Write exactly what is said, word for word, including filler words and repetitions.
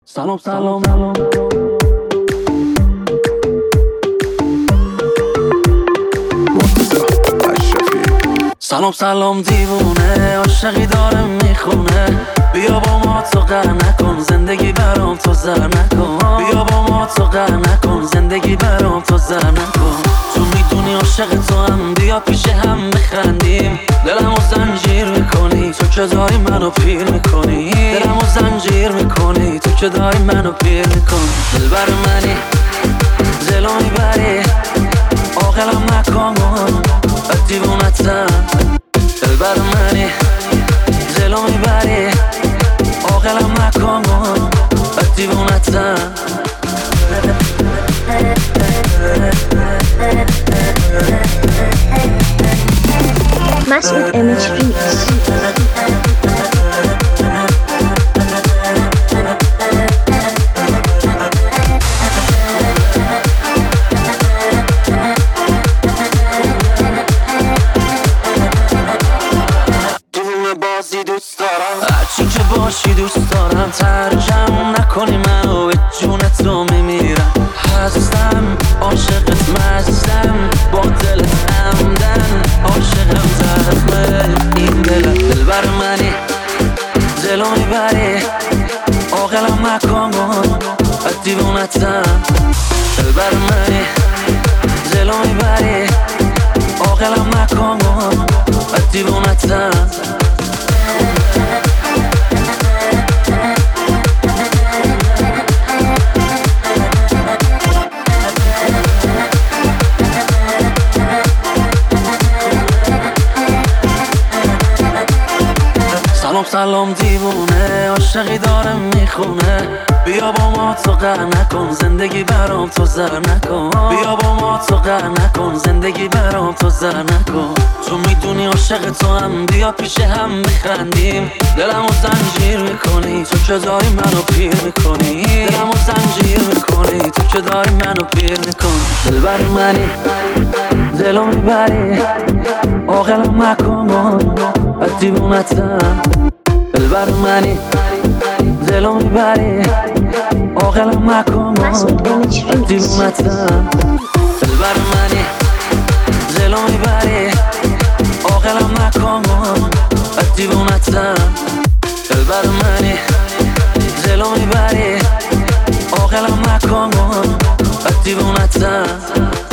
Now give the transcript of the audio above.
سلام سلام سلام سلام سلام دیوونه عاشقی داره میخونه. بیا با ما تو قهر نکن زندگی برام تو زر نکن. بیا با ما تو قهر نکن زندگی برام تو زر نکن. تو میدونی عاشق تو هم، بیا پیش هم بخندیم. دلمو زنجیر میکنی تو که داری منو پیر میکنی. دلمو زنجیر میکنی تو که داری منو پیر میکنی. دلبر منی دلو میبری عاقلم نکن دیوونتم. دلبر منی دلو میبری عاقلم نکن دیوونتم. مسعود ایمیج ریمیکس. دوست دارم هرچی که باشی دوست دارم. ترجم نکنی منو به جون تو میمیرم. هستم عاشقت مستم با دلت همدن. عاشقم زخمه این دلت. دلبر منی دلو میبری عاقلم نکن دیوونتم. دلبر منی دلو میبری عاقلم نکن دیوونتم. سلام سلام دیوونه عاشقی داره میخونه. بیا با ما تو قهر نکن زندگی برام تو زر نکن. بیا با ما تو قهر نکن زندگی برام تو زر نکن. تو میدونی عاشق تو هم، بیا پیش هم بخندیم. دلمو زنجیر میکنی تو که داری منو پیر میکنی. دلمو زنجیر میکنی تو که داری منو پیر میکنی. دلبر منی دلو میبری عاقلم نکن دیوونتم. دلبر منی دلو میبری عاقلم نکن دیوونتم. دلبر منی دلو میبری عاقلم نکن دیوونتم. دلبر منی دلو میبری عاقلم نکن دیوونتم.